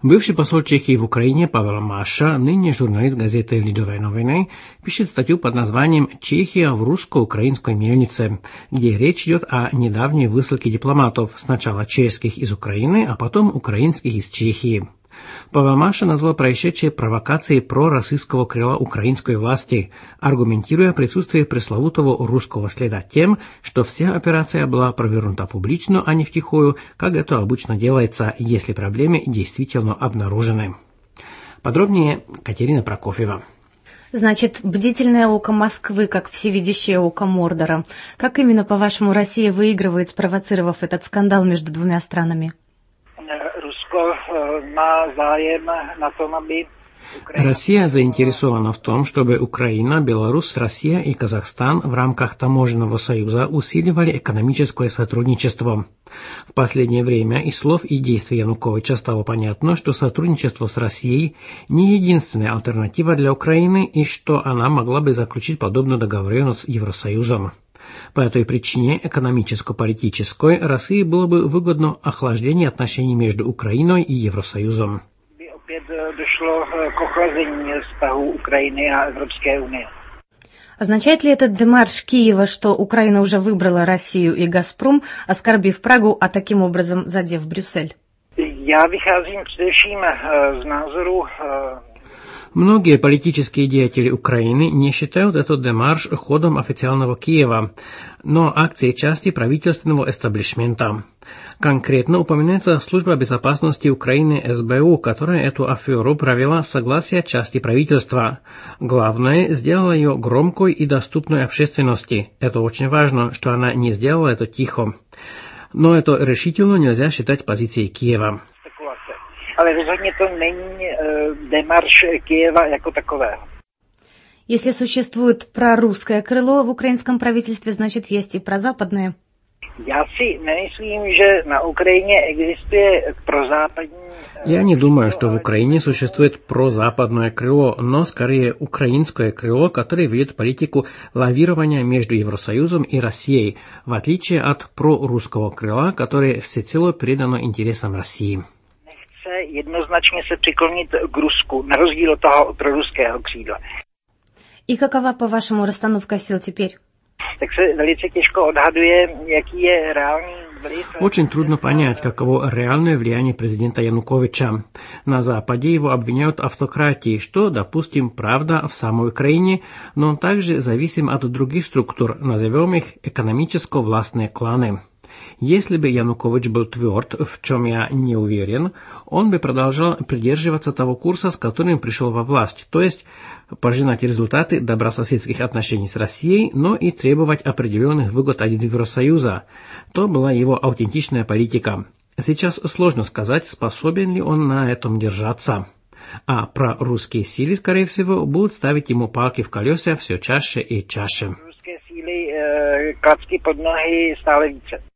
Бывший посол Чехии в Украине Павел Маша, ныне журналист газеты «Лидовые новины», пишет статью под названием «Чехия в русско-украинской мельнице», где речь идет о недавней высылке дипломатов, сначала чешских из Украины, а потом украинских из Чехии. Павел Маша назвал происшедшее провокацией пророссийского крыла украинской власти, аргументируя присутствие пресловутого русского следа тем, что вся операция была провернута публично, а не втихую, как это обычно делается, если проблемы действительно обнаружены. Подробнее Катерина Прокофьева. Значит, бдительное око Москвы, как всевидящее око Мордора. Как именно, по-вашему, Россия выигрывает, спровоцировав этот скандал между двумя странами? Россия заинтересована в том, чтобы Украина, Беларусь, Россия и Казахстан в рамках таможенного союза усиливали экономическое сотрудничество. В последнее время из слов и действий Януковича стало понятно, что сотрудничество с Россией не единственная альтернатива для Украины и что она могла бы заключить подобную договоренность с Евросоюзом. По этой причине, экономическо-политической, России было бы выгодно охлаждение отношений между Украиной и Евросоюзом. Дошло к охлаждению связей Украины и Европейской Унии. Означает ли этот демарш Киева, что Украина уже выбрала Россию и «Газпром», оскорбив Прагу, а таким образом задев Брюссель? Я выхожу především z názoru. Многие политические деятели Украины не считают этот демарш ходом официального Киева, но акцией части правительственного эстаблишмента. Конкретно упоминается Служба безопасности Украины СБУ, которая эту аферу провела с согласия части правительства. Главное, сделала ее громкой и доступной общественности. Это очень важно, что она не сделала это тихо. Но это решительно нельзя считать позицией Киева. Ale rozhodně to není demarš Киева jako takového. Если существует прорусское крыло в украинском правительстве, значит, есть и прозападное. Я si nemyslím, že na Ukrajině existuje prozápadní. Я не думаю, что в Украине существует прозападное крыло, но скорее украинское крыло, которое ведет политику лавирования между Евросоюзом и Россией, в отличие от прорусского крыла, которое всецело передано интересам России. Jednoznačně se přiklonit k Rusku, na rozdíl od toho proruského křídla. И какова, по-вашему, расстановка сил теперь? Tak se velice těžko odhaduje, jaký je reálný vliv. Очень трудно понять, каково реальное влияние президента Януковича. На Западе его обвиняют в автократии, что, допустим, правда в самой Украине, но он также зависим от других структур, назовем их экономическо-властные кланы. Если бы Янукович был тверд, в чем я не уверен, он бы продолжал придерживаться того курса, с которым пришел во власть, то есть пожинать результаты добрососедских отношений с Россией, но и требовать определенных выгод от Евросоюза. То была его аутентичная политика. Сейчас сложно сказать, способен ли он на этом держаться. А прорусские силы, скорее всего, будут ставить ему палки в колеса все чаще и чаще. Ruské síly klacky pod nohy stále více.